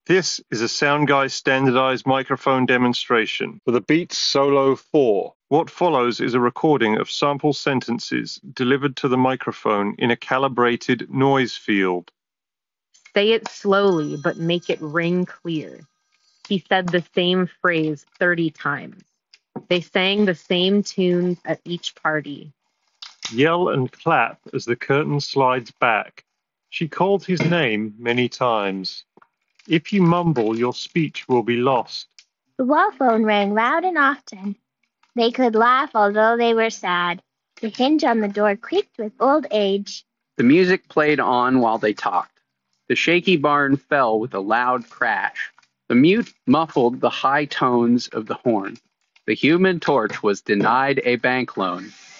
This is a Soundguy standardized microphone demonstration for the Beats Solo 4. What follows is a recording of sample sentences delivered to the microphone in a calibrated noise field. Say it slowly, but make it ring clear. He said the same phrase 30 times. They sang the same tunes at each party. Yell and clap as the curtain slides back. She called his name many times. If you mumble, your speech will be lost. The wall phone rang loud and often. They could laugh although they were sad. The hinge on the door creaked with old age. The music played on while they talked. The shaky barn fell with a loud crash. The mute muffled the high tones of the horn. The Human Torch was denied a bank loan.